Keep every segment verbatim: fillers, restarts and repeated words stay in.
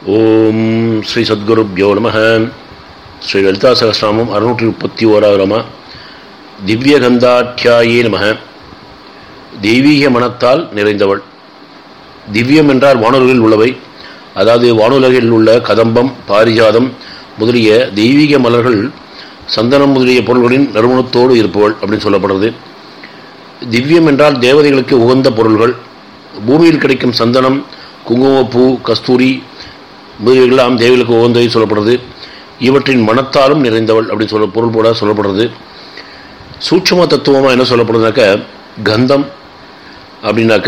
ஓம் ஸ்ரீ சத்குருப்யோ நமः. ஸ்ரீ லலிதா சகஸ்ரநாமம் அறுநூற்றி முப்பத்தி ஓராவது திவ்யகந்தாட்சியாயே நமः. தெய்வீக மனத்தால் நிறைந்தவள். திவ்யம் என்றால் வானுலகில் உள்ளவை, அதாவது வானுலகில் உள்ள கதம்பம், பாரிஜாதம் முதலிய தெய்வீக மலர்கள், சந்தனம் முதலிய பொருள்களின் நறுமணத்தோடு இருப்பவள் அப்படின்னு சொல்லப்படுறது. திவ்யம் என்றால் தேவதைகளுக்கு உகந்த பொருள்கள். பூமியில் கிடைக்கும் சந்தனம், குங்குமப்பூ, கஸ்தூரி முதலியெல்லாம் தேவதைகளுக்கு உகந்தவை சொல்லப்படுறது. இவற்றின் மனத்தாலும் நிறைந்தவள் அப்படின்னு சொல்ல பொருள் போல சொல்லப்படுறது. சூட்சும தத்துவமாக என்ன சொல்லப்படுதுனாக்க, கந்தம் அப்படின்னாக்க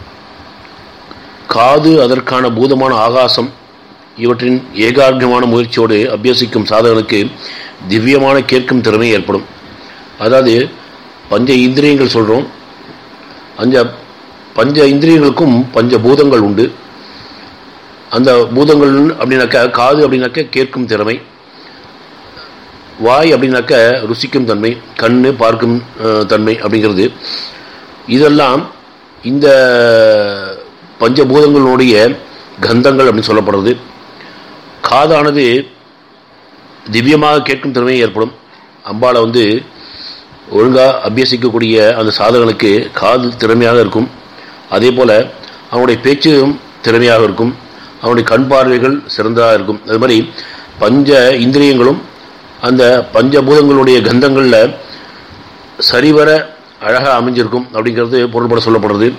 காது, அதற்கான பூதமான ஆகாசம், இவற்றின் ஏகார்கமான முயற்சியோடு அபியசிக்கும் சாதகனுக்கு திவ்யமான கேட்கும் திறமை ஏற்படும். அதாவது பஞ்ச இந்திரியங்கள் சொல்கிறோம். அந்த பஞ்ச இந்திரியங்களுக்கும் பஞ்ச பூதங்கள் உண்டு. அந்த பூதங்கள் அப்படின்னாக்க காது அப்படின்னாக்க கேட்கும் திறமை, வாய் அப்படின்னாக்க ருசிக்கும் தன்மை, கண் பார்க்கும் தன்மை அப்படிங்கிறது. இதெல்லாம் இந்த பஞ்சபூதங்களுடைய கந்தங்கள் அப்படின்னு சொல்லப்படுறது. காதானது திவ்யமாக கேட்கும் திறமை ஏற்படும். அம்பாளை வந்து ஒழுங்காக அபியசிக்கக்கூடிய அந்த சாதகனுக்கு காது திறமையாக இருக்கும். அதே போல் அவனுடைய பேச்சும் திறமையாக இருக்கும். அவனுடைய கண் பார்வைகள் சிறந்ததாக இருக்கும். அது மாதிரி பஞ்ச இந்திரியங்களும் அந்த பஞ்சபூதங்களுடைய கந்தங்களில் சரிவர அழகாக அமைஞ்சிருக்கும் அப்படிங்கிறது பொருள்பட சொல்லப்படுறது.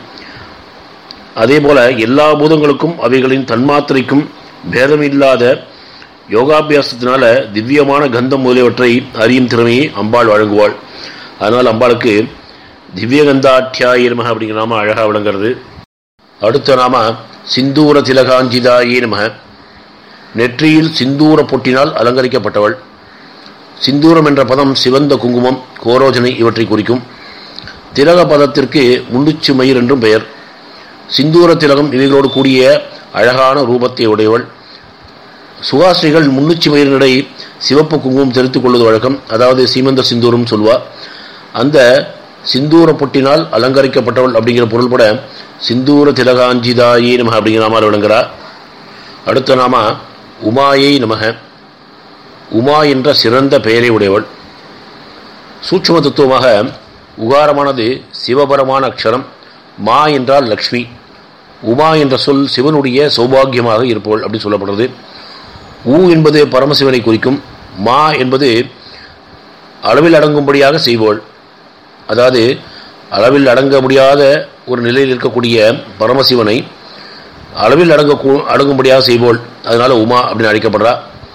அதே போல் எல்லா பூதங்களுக்கும் அவைகளின் தன்மாத்திரைக்கும் பேதமில்லாத யோகாபியாசத்தினால திவ்யமான கந்தம் முதலியவற்றை அறியும் திறமையை அம்பாள் வழங்குவாள். அதனால் அம்பாளுக்கு திவ்யகந்தாட்சியாயே நமः அப்படிங்கிற நாம அழகாக விளங்குறது. அடுத்த நாம சிந்தூர திலகாஞ்சிதாயே நமः. நெற்றியில் சிந்தூர பொட்டினால் அலங்கரிக்கப்பட்டவள். சிந்தூரம் என்ற பதம் சிவந்த குங்குமம், கோரோஜனை இவற்றை குறிக்கும். திலக பதத்திற்கு முண்டுச்சு மயிர் என்றும் பெயர். சிந்தூர திலகம் இவைகளோடு கூடிய அழகான ரூபத்தை உடையவள். சுகாஸ்ரீகள் முன்னுச்சி மயிரினடை சிவப்பு குங்குமம் தெரித்துக் கொள்வது வழக்கம். அதாவது சீமந்த சிந்தூரம் சொல்வார். அந்த சிந்தூர பொட்டினால் அலங்கரிக்கப்பட்டவள் அப்படிங்கிற பொருள்பட சிந்தூர திலகாஞ்சிதாயே நமः அப்படிங்கிற நாமால் விளங்குகிறார். அடுத்த நாம உமாயை நமः. உமா என்ற சிறந்த பெயரை உடையவள். சூட்சும தத்துவமாக உகாரமானது சிவபரமான அக்ஷரம். மா என்றால் லக்ஷ்மி. உமா என்ற சொல் சிவனுடைய சௌபாகியமாக இருப்பவள் அப்படி சொல்லப்படுறது. ஊ என்பது பரமசிவனை குறிக்கும். மா என்பது அளவில் அடங்கும்படியாக செய்வோள். அதாவது அளவில் அடங்க முடியாத ஒரு நிலையில் இருக்கக்கூடிய பரமசிவனை அளவில் அடங்க அடங்கும்படியாக செய்வோள். அதனால உமா அப்படின்னு அழைக்கப்படுறா.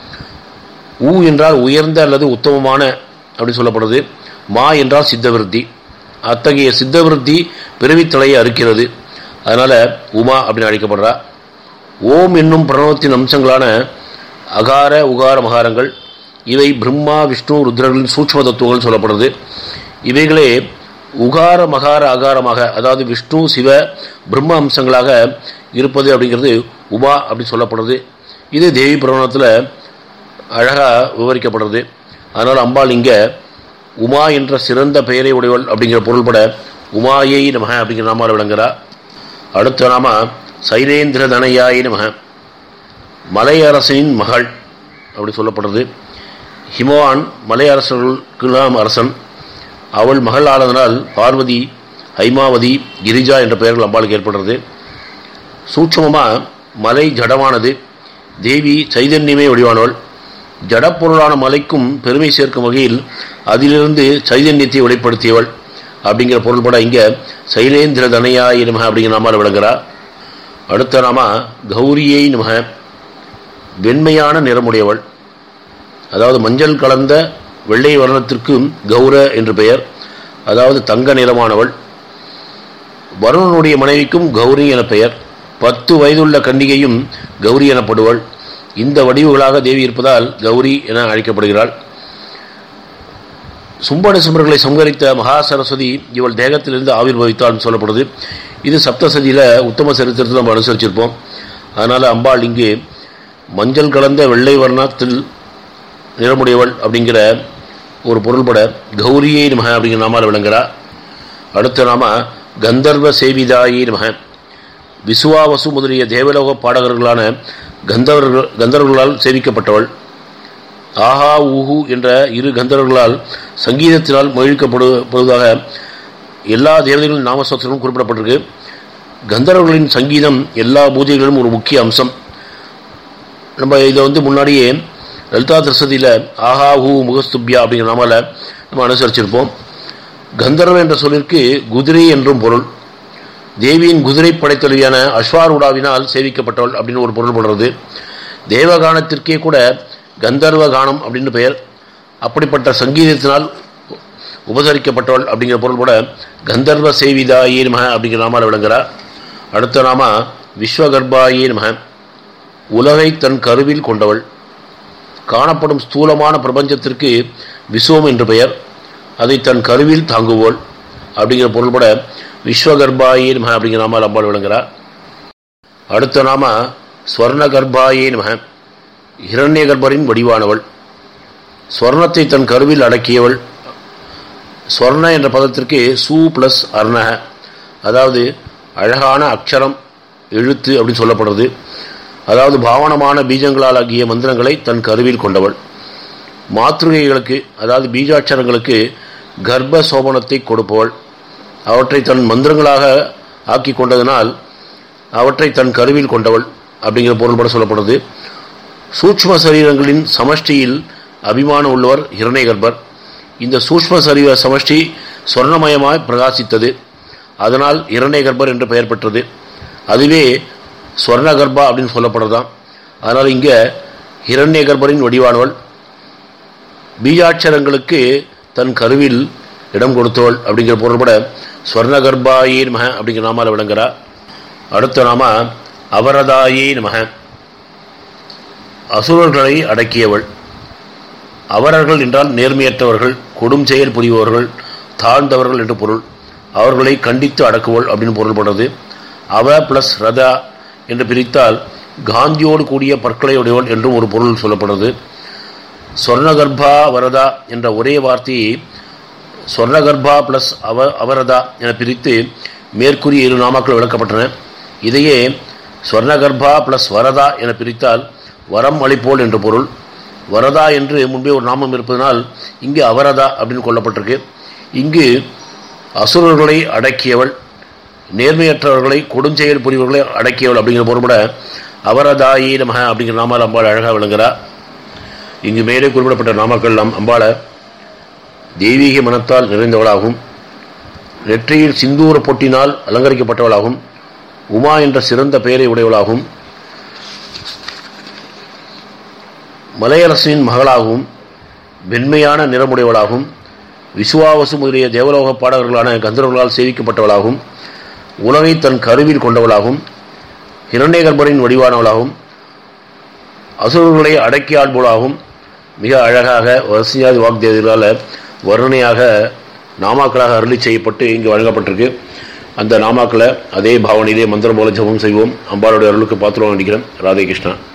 ஊ என்றால் உயர்ந்த அல்லது உத்தமமான அப்படின்னு சொல்லப்படுறது. மா என்றால் சித்தவிருத்தி. அத்தகைய சித்தவிருத்தி பிறவித்தலையை அறுக்கிறது. அதனால உமா அப்படின்னு அழைக்கப்படுறா. ஓம் என்னும் பிரணவத்தின் அம்சங்களான அகார, உகார, மகாரங்கள் இவை பிரம்மா, விஷ்ணு, ருத்ரர்களின் சூட்சும தத்துவங்கள் சொல்லப்படுறது. இவைகளே உகார, மகார, அகாரமாக, அதாவது விஷ்ணு, சிவ, பிரம்ம அம்சங்களாக இருப்பது அப்படிங்கிறது உமா அப்படி சொல்லப்படுறது. இது தேவி பிரணவத்தில் அழகாக விவரிக்கப்படுறது. அதனால் அம்பாள் இங்கே உமா என்ற சிறந்த பெயரை உடையவள் அப்படிங்கிற பொருள்பட உமாயை நமः அப்படிங்கிற நாமால் விளங்குறா. அடுத்த நாம சைலேந்திர தனயாயை நமः. மலையரசனின் மகள் அப்படி சொல்லப்படுறது. ஹிமவான் மலையரசர்களுக்கெல்லாம் அரசன். அவள் மகள் ஆனதனால் பார்வதி, ஹைமாவதி, கிரிஜா என்ற பெயர்கள் அம்பாளுக்கு ஏற்படுறது. சூட்சமமாக மலை ஜடமானது. தேவி சைதன்யமே வடிவானவள். ஜடப்பொருளான மலைக்கும் பெருமை சேர்க்கும் வகையில் அதிலிருந்து சைதன்யத்தை வெளிப்படுத்தியவள் அப்படிங்கிற பொருள்பட இங்கே சைலேந்திர தனயாயை நமः அப்படிங்கிற நாமால் விளங்குகிறார். அடுத்த நாம கௌரியை நமः. வெண்மையான நிறமுடையவள். அதாவது மஞ்சள் கலந்த வெள்ளை வர்ணத்திற்கு கௌர என்று பெயர். அதாவது தங்க நிறமானவள். வருணனுடைய மனைவிக்கும் கௌரி என பெயர். பத்து வயதுள்ள கன்னிகையும் கௌரி எனப்படுவள். இந்த வடிவுகளாக தேவி இருப்பதால் கௌரி என அழைக்கப்படுகிறாள். சும்பன சுமர்களை சம்ஹரித்த மகா சரஸ்வதி இவள் தேகத்திலிருந்து ஆவிர்வவித்தாள் சொல்லப்படுது. இது சப்தசதியில் உத்தம சரித்திரத்தில் நம்ம அனுசரிச்சிருப்போம். அதனால் அம்பாள் இங்கு மஞ்சள் கலந்த வெள்ளை வர்ணத்தில் நிறமுடையவள் அப்படிங்கிற ஒரு பொருள்பட கௌரியை நமः அப்படிங்கிற நாமால் விளங்குறா. அடுத்த நாம கந்தர்வ சேவிதாயை நமः. விசுவாவசு முதலிய தேவலோக பாடகர்களான கந்தர்வர்கள் கந்தர்வர்களால் சேவிக்கப்பட்டவள். ஆஹா ஊஹு என்ற இரு கந்தர்வர்களால் சங்கீதத்தினால் மகிழ்க்கப்படுவதாக எல்லா தேவதைகளின் நாமஸ்தோத்திரமும் குறிப்பிடப்பட்டிருக்கு. கந்தர்வர்களின் சங்கீதம் எல்லா பூஜைகளிலும் ஒரு முக்கிய அம்சம். நம்ம இதை வந்து முன்னாடியே லலிதா திருசதியில் ஆஹா ஹூ முகஸ்துப்யா அப்படிங்கிற நாமால நம்ம அனுசரிச்சிருப்போம். கந்தர்வ என்ற சொல்லிற்கு குதிரை என்றும் பொருள். தேவியின் குதிரை படைத்தொழியான அஸ்வாரூடாவினால் சேவிக்கப்பட்டவள் அப்படின்னு ஒரு பொருள் படுறது. தேவகானத்திற்கே கூட கந்தர்வ கானம் அப்படின்னு பெயர். அப்படிப்பட்ட சங்கீதத்தினால் உபசரிக்கப்பட்டவள் அப்படிங்கிற பொருள் கூட கந்தர்வ சேவிதாயே நமஹ அப்படிங்கிற நாமால விளங்குகிறார். அடுத்த நாம விஸ்வகர்பாயே நமஹ. உலகை தன் கருவில் கொண்டவள். காணப்படும் ஸ்தூலமான பிரபஞ்சத்திற்கு விஸ்வம் என்று பெயர். அதை தன் கருவில் தாங்குவோள் அப்படிங்கிற பொருள்பட விஸ்வகர்பாயே நமஹ அப்படிங்கிற நாமால் அம்பாள் விளங்குகிறார். அடுத்த நாம ஸ்வர்ணகர்பாயே நமஹ. ஹிரண்ய கர்ப்பரின் வடிவானவள். ஸ்வர்ணத்தை தன் கருவில் அடக்கியவள். ஸ்வர்ண என்ற பதத்திற்கு சு பிளஸ் அர்ணக, அதாவது அழகான அக்ஷரம் எழுத்து அப்படின்னு சொல்லப்படுறது. அதாவது பாவனமான பீஜங்களால் ஆகிய மந்திரங்களை தன் கருவில் கொண்டவள். மாத்ருகைகளுக்கு அதாவது பீஜாட்சரங்களுக்கு கர்ப்ப சோபனத்தை கொடுப்பவள். அவற்றை தன் மந்திரங்களாக ஆக்கி கொண்டதனால் அவற்றை தன் கருவில் கொண்டவள் அப்படிங்கிற பொருள்பட சொல்லப்படுறது. சூட்ச்ம சரீரங்களின் சமஷ்டியில் அபிமானம் உள்ளவர் ஹிரண்ய கர்ப்பர். இந்த சூட்ச்ம சரீர சமஷ்டி சொர்ணமயமாய் பிரகாசித்தது. அதனால் ஹிரண்ய கர்ப்பர் என்று பெயர் பெற்றது. அதுவே ஸ்வர்ண கர்ப்பா அப்படின்னு சொல்லப்படுறதாம். அதனால் இங்கே ஹிரண்ய கர்ப்பரின் வடிவானவள். பீஜாட்சரங்களுக்கு தன் கருவில் இடம் கொடுத்தவள் அப்படிங்கிற பொருள்பட ஸ்வர்ண கர்ப்பாயே நமஹ அப்படிங்கிற நாமால விளங்குறா. அடுத்த நாம அவரதாயே நமஹ. அசுரர்களை அடக்கியவள். அவரர்கள் என்றால் நேர்மையற்றவர்கள், கொடும் செயல் புரிபவர்கள், தாழ்ந்தவர்கள் என்று பொருள். அவர்களை கண்டித்து அடக்குவள் அப்படின்னு பொருள்படுறது. அவ பிளஸ் ரதா என்று பிரித்தால் காந்தியோடு கூடிய பற்களையுடையவள் என்றும் ஒரு பொருள் சொல்லப்படுறது. ஸ்வர்ணகர்பா வரதா என்ற ஒரே வார்த்தையை ஸ்வர்ணகர்பா பிளஸ் அவ அவரதா என பிரித்து மேற்கூறிய இரு நாமாக்கள் விளக்கப்பட்டன. இதையே ஸ்வர்ணகர்பா பிளஸ் வரதா என பிரித்தால் வரம் அளிப்போல் என்று பொருள். வரதா என்று முன்பே ஒரு நாமம் இருப்பதனால் இங்கு அவரதா அப்படின்னு கொள்ளப்பட்டிருக்கு. இங்கு அசுரர்களை அடக்கியவள், நேர்மையற்றவர்களை கொடுஞ்செயல் புரிவர்களை அடக்கியவள் அப்படிங்கிற பொருள்பட அவரதாயே நமஹ அப்படிங்கிற நாமால் அம்பாள் அழகாக விளங்குகிறார். இங்கு மேலே குறிப்பிடப்பட்ட நாமாக்கள் நாம் அம்பாளை தெய்வீக மனத்தால் நிறைந்தவளாகும், நெற்றியில் சிந்தூர பொட்டினால் அலங்கரிக்கப்பட்டவளாகும், உமா என்ற சிறந்த பெயரை உடையவளாகும், மலையரசின் மகளாகவும் வெண்மையான நிறமுடையவளாகும், விசுவாவசு முதலிய தேவலோக பாடகர்களான கந்தர்வர்களால் சேவிக்கப்பட்டவளாகும், உலகை தன் கருவில் கொண்டவளாகும், ஹிரண்ய கர்ப்பரின் வடிவானவளாகும், அசுரர்களை அடக்கி ஆள்பவளாகும், மிக அழகாக வசியாதி வாக்தேவர்களால் வர்ணனையாக நாமாக்களாக அருளி செய்யப்பட்டு இங்கு வழங்கப்பட்டிருக்கு. அந்த நாமாக்களை அதே பாவனையிலே மந்திரம் போல ஜபம் செய்வோம். அம்பாளுடைய அருளுக்கு பாத்திரம் நடிக்கிறேன். ராதே கிருஷ்ணா.